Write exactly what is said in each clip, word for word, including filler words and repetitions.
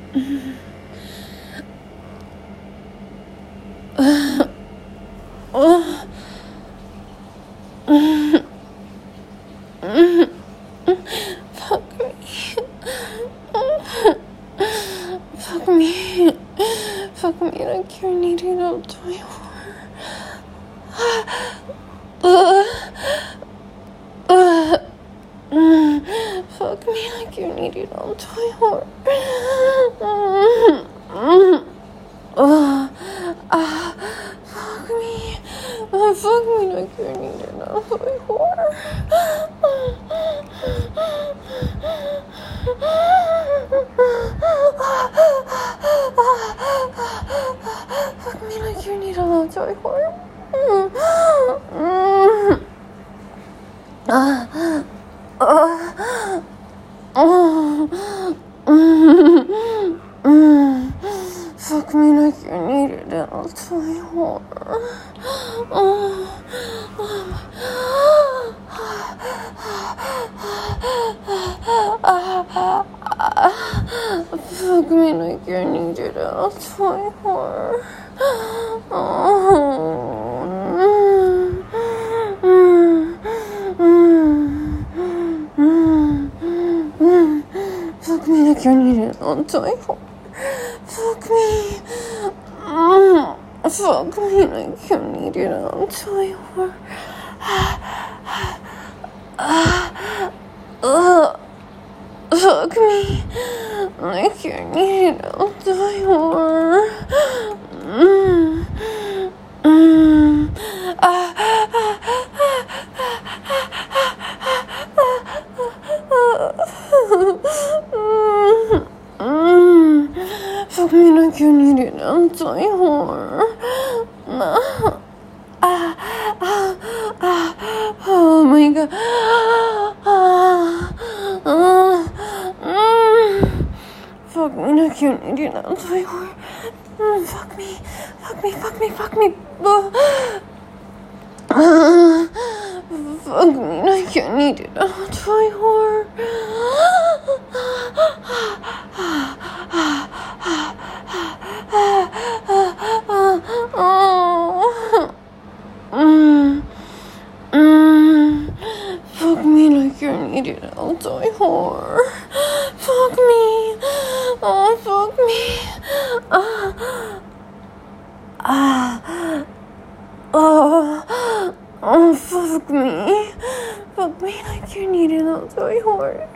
Fuck me. Fuck me like you're needing a toy horror. Fuck me like you're needing a toy horror. Fuck me. Fuck me like you're needing a toy horror. Fuck me like you need a little toy horror. Fuck me like you needed a little toy horror. Fuck me like you needed a toy horror. Fuck me like you needed a toy horror. Fuck me. Fuck me like you needed a toy horror. Fuck me like you needed a toy horror. Mm. Mm. Ah. Mm. Fuck me like you needed a toy horror. Ah. Ah. Ah. Oh my god. Ah. Ah. Mm. Fuck me like you needed a toy horror. Mm. Fuck me. Fuck me. Fuck me. Fuck me. Uh. Fuck me like you needed a toy horror. Mm. Mm. Fuck me like you needed a toy horror. Fuck me. Oh, fuck me. Ah. Ah. Oh. Oh, fuck me. Fuck me like you needed a toy horror.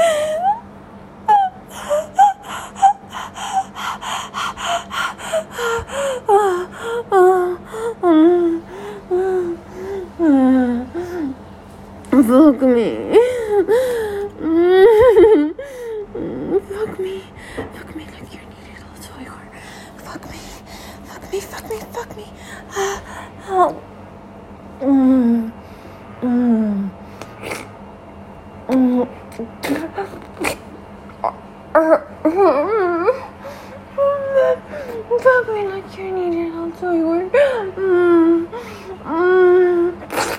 Fuck me. Fuck me. Fuck me like you needed a toy horror. Fuck me. Fuck me. Fuck me. Fuck me. Oh. Mm. Mm. Mm. Fuck me like you needed a toy horror. Mm. Mm.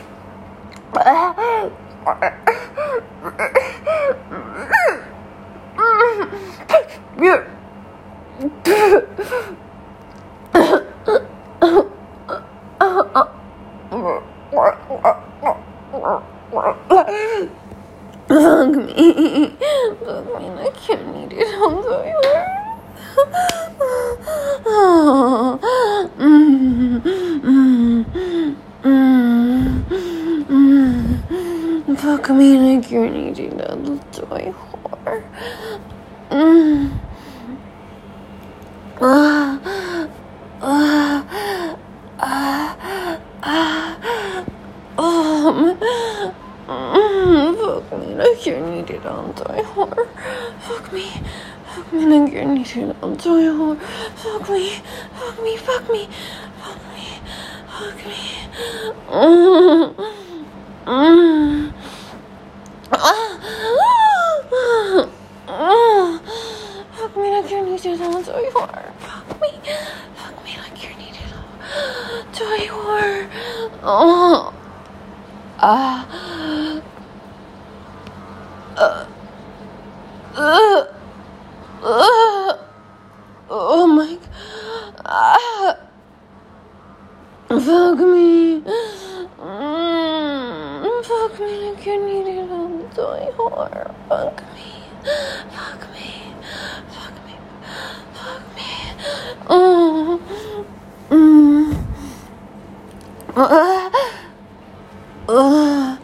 Fuck me. Fuck me like you needed a toy horror. Mm. Mm. Mm. Mm. Fuck me like you needed a toy horror. Mm. Ah. Ah. Ah. Ah. Um. Mm. Fuck me like you needed a toy horror. Fuck me. Fuck me like you needed a toy horror. Fuck me. Fuck me. Fuck me. Fuck me. Fuck me. Mm. Mm. Ah. Ah. Fuck me like you needed a toy horror. Fuck me. Fuck me like you needed a toy horror. Oh. Ah. Uh. Uh. Uh. Fuck me. Mm, fuck me like you need it all so hard. Fuck me. Fuck me. Fuck me. Fuck me. Oh. Mm. Uh, uh,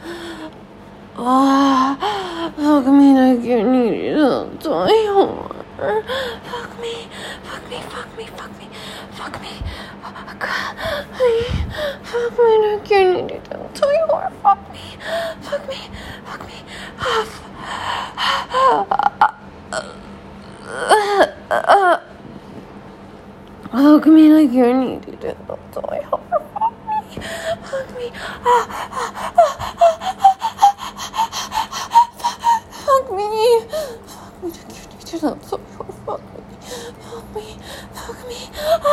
uh, fuck me like you need it all so hard. Fuck me. Fuck me. Fuck me. Fuck me. Fuck me. Fuck me. Fuck me like you need it all so hard. Fuck me. Fuck me. Fuck me. Fuck me like you need it all so hard. Fuck me. Fuck me. Fuck me like you need it all so hard. Fuck me. Fuck me. Fuck me.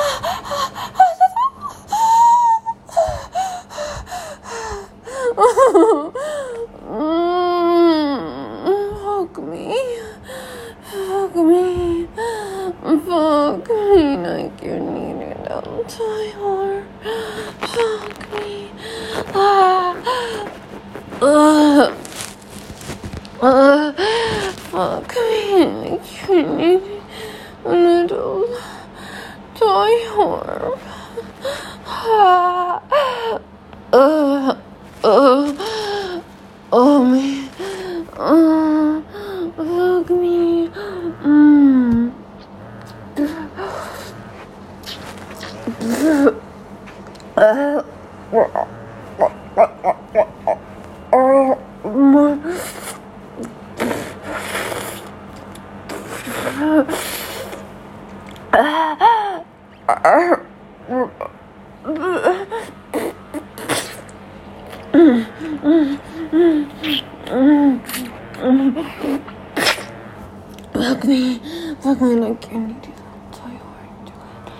Fuck me. Fuck me. Fuck me like you need it all so hard. Fuck me. Ah. Uh. Uh. Fuck me like you need it all so hard. Ah. Uh. Uh. Oh me. Uh. Fuck me. Mm. Uh. Fuck me. Fuck me like you need it so hard.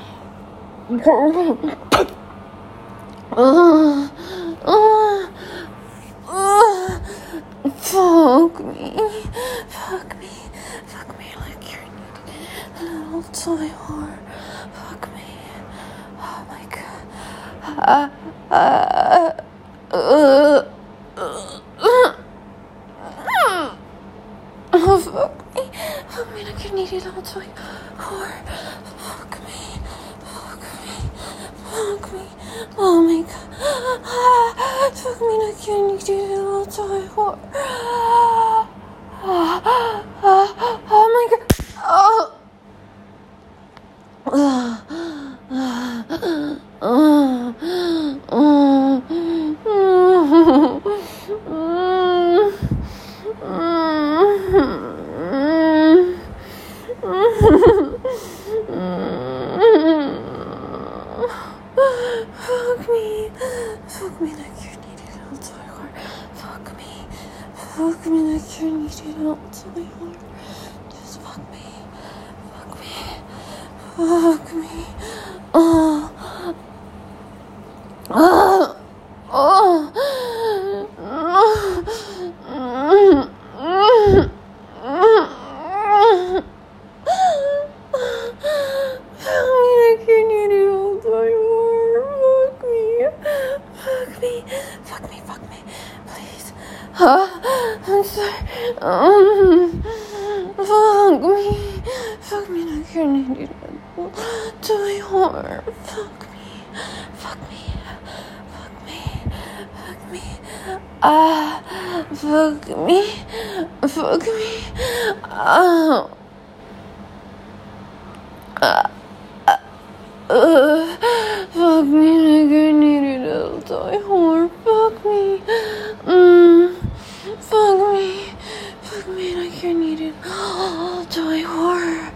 Uh, uh, uh, fuck me. Fuck me. Fuck me like you need it so hard. Fuck me. Oh my god. Uh, uh, uh, uh, uh. Oh, fuck me. Fuck me like you need it all so hard. Fuck me. Fuck me. Fuck me. Oh my god. Ah, fuck me like you need it all so hard. Ah, ah, ah, oh my god. Oh. Ah, ah, ah, ah, ah, fuck me. Fuck me like you need it all so hard. Fuck me. Fuck me like you need it all so hard. Just fuck me. Fuck me. Fuck me. Oh. Oh. Oh. Fuck me, fuck me, please. Huh? I'm sorry. Um, fuck me. Fuck me like you need it to my heart. Fuck me. Fuck me. Fuck me. Fuck me. Ah, fuck me. Fuck me. Oh. Ah. Uh, fuck me like I need it all so hard. Fuck me. Mm. Fuck me. Fuck me like I need it all so hard.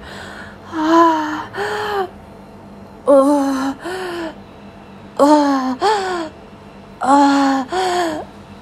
Ah. Oh. Ah. Ah.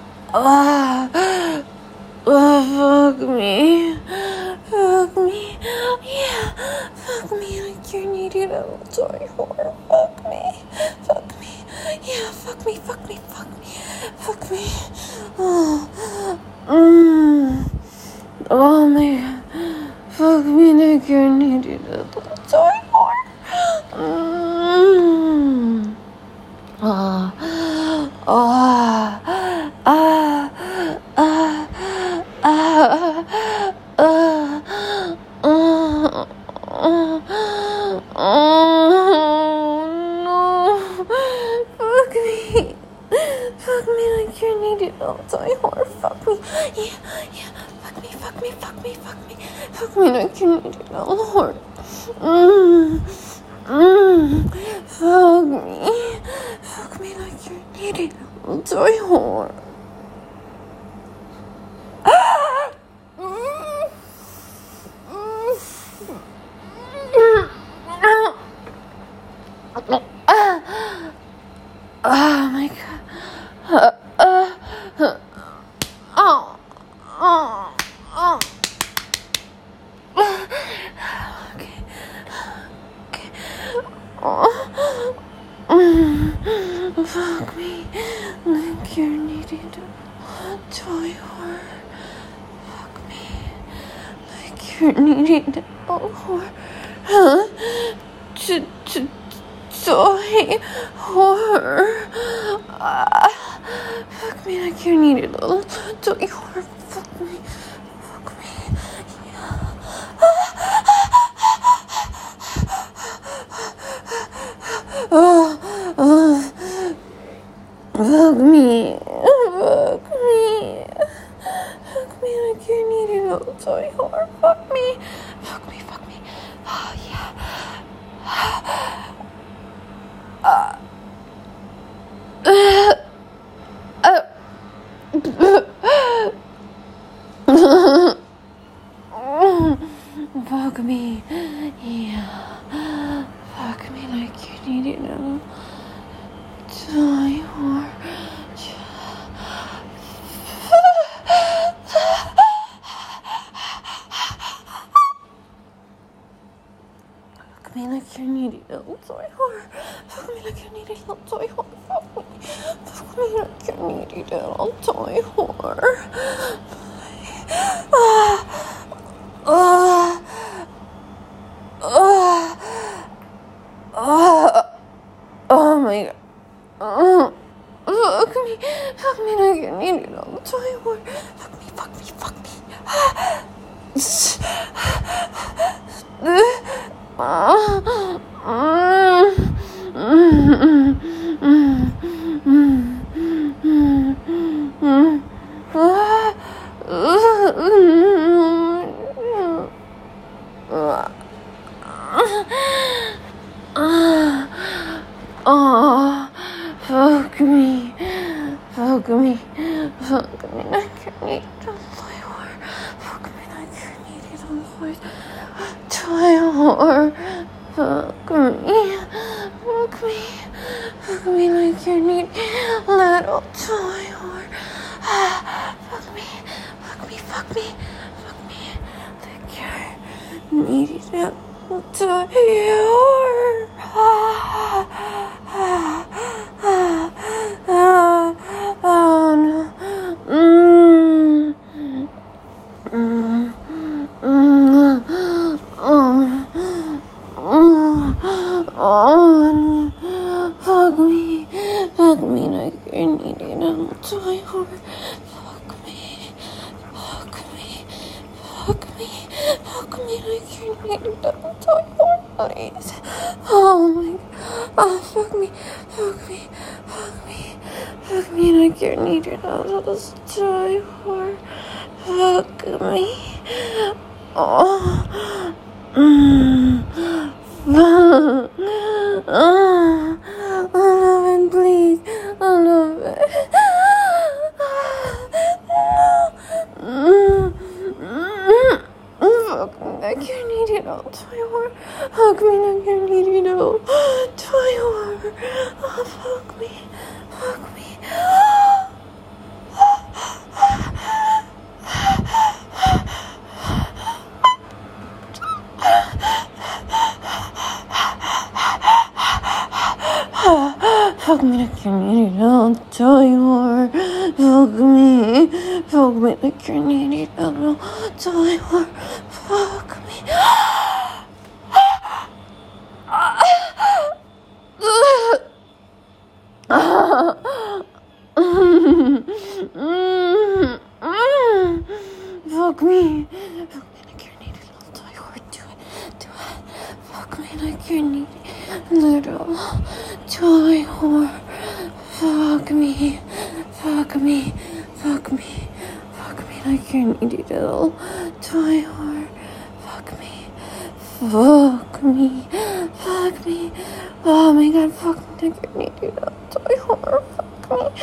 Ah. Oh, fuck me. Fuck me. Yeah. Fuck me like you need it all so hard. Fuck me. Fuck me. Yeah, fuck me, fuck me, fuck me. Fuck me. Oh. Mm. Oh my god. Fuck me like you need it all so hard. Mm. Ah, ah, ah, ah, ah, ah, ah, oh, no. Fuck me. Fuck me like you need it all die hard. Fuck me. Yeah, yeah. Fuck me, fuck me, fuck me, fuck me. Fuck me like you need it all hard. Mm. Mm. Fuck me. Fuck me like you need it all die hard. Oh my god. Uh, uh, uh, oh, oh, oh. Okay. Okay. Oh. Mm. Fuck me. Like you're needing to die hard. Fuck me. Like you're needing to die hard. Huh? To, to, die hard. Ah. Fuck me like you need it all. Die hard. Fuck me. Fuck me. Yeah. Oh, oh. Fuck me. Fuck me. Fuck me like you need it all. Die hard. Fuck me. Fuck me. Fuck me. Oh, yeah. Uh. Uh. Fuck me. Yeah. Fuck me like you need it now. Die hard. Fuck me like you need it now. Die hard. Fuck me like you need it now. Die hard. Fuck me. Fuck me like you need it now. Die hard. Ah. Ah. Ah. Ah. Oh my god. Oh. Fuck me. Fuck me like you need it all the time. Fuck me, fuck me, fuck me. Oh, fuck me, fuck me, fuck me like you need it on my heart. Fuck me like you need it on my heart. Fuck me, fuck me, fuck me like you need it little toy heart. Fuck me, fuck me, fuck me, fuck me like you need it little toy heart. Oh no. Mm. Mm. Mm. Oh. Oh. Oh. Fuck me. Fuck me like you need it on my heart. Fuck me. Fuck me. Fuck me. Fuck me like you need it on my heart, please. Oh my god. Oh, fuck me. Fuck me. Fuck me. Fuck me like you need it out of this die hard. Fuck me. Oh. Mm. Fuck. Oh. I love it, please. I love it. Mm. Mm. Fuck me like you need it all die hard. Fuck me like you need it all die hard. Oh, fuck me. Fuck me. Fuck me like you need it all die hard. Fuck me. Fuck me like you need it all die hard. Fuck me. Ah. me like you need little toy whore. Fuck me, fuck me, fuck me, fuck me like you needy little toy whore. Fuck me, fuck me, fuck me. Oh my god, fuck me like you needy little toy whore. Fuck me,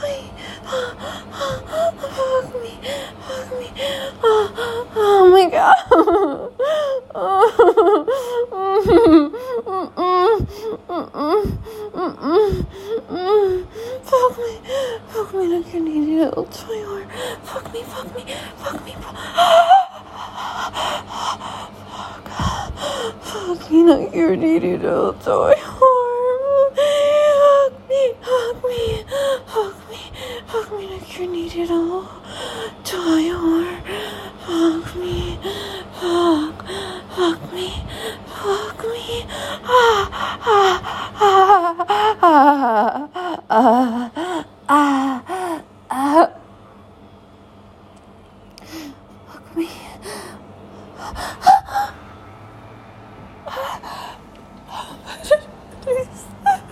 fuck me, fuck me. Oh, oh my god. Fuck me, fuck me like you needy little toy whore. Fuck me, fuck me, fuck me. Fuck me like you needy little toy whore. Fuck me, fuck me, fuck me, fuck me like you needy little toy whore. Fuck me, fuck, fuck me, fuck me. Ah, ah, ah, ah, ah, ah, ah. Fuck me. Please.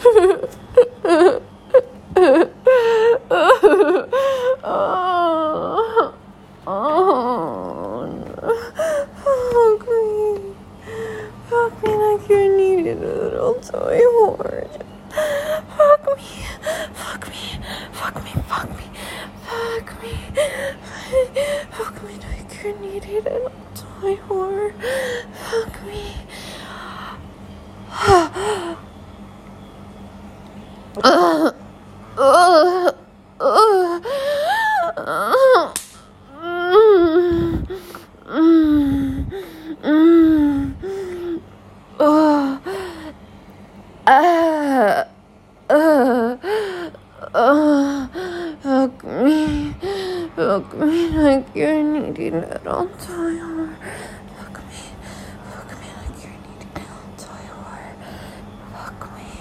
Oh, oh, no. Fuck me. Fuck me like you needed a little toy whore. Fuck me. Fuck me. Fuck me. Fuck me. Fuck me. Fuck me like you needed a little toy whore. Fuck me. Uh, uh, uh, uh, mm, mm, mm, uh, uh, uh, uh, fuck me, fuck me like you needed it all time. Fuck me, fuck me like you needed it all time. Fuck me.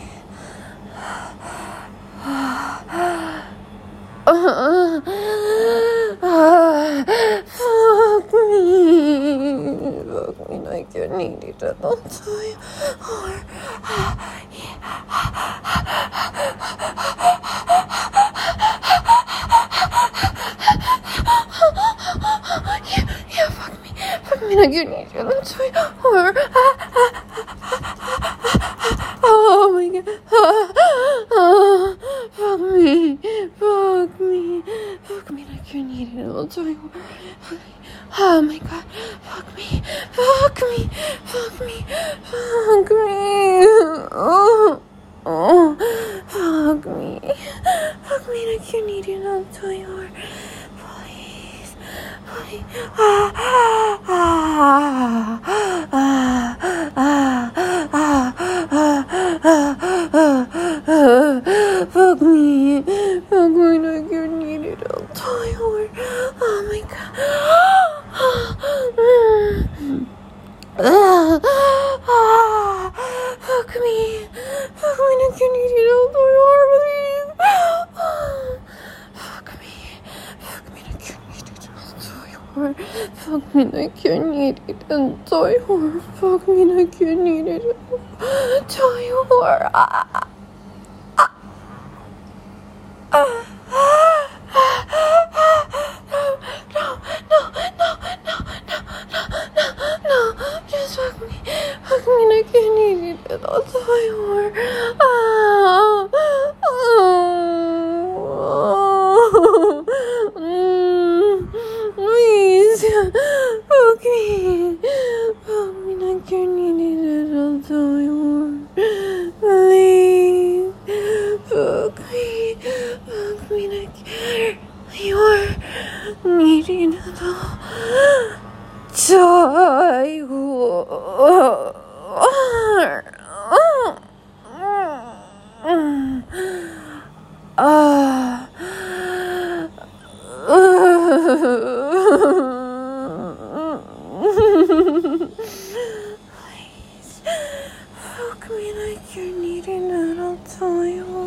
Uh, uh, uh, fuck me, fuck me like you needed it all time. Or, uh, yeah. yeah, yeah, fuck me, fuck me like you needed it all time. Or, oh my god, oh, fuck me, fuck me, fuck me like you needed it all time. Oh my god, fuck me, fuck me, fuck me, fuck me, oh, oh, fuck me, fuck me like you needed it all time. Please, please, ah, ah, ah, ah, ah, ah, ah, ah, ah, fuck me, fuck me like you needed all time. Oh my god. Ah, ah, fuck me, fuck me like you needed all time, please. Fuck me, fuck me like you needed all time. Fuck me like you needed all time. Fuck me like you needed all time. Ah. Uh, uh, uh, uh, no, no, no, no, no, no, no, no, no, just fuck me, fuck me like you needed it all the time. Oh, oh, mm, please, fuck me, fuck me like you needed it all the time. Please, fuck me. Fuck me like you're needing it all. Die. Ah. Please, fuck me like you're needing it all time.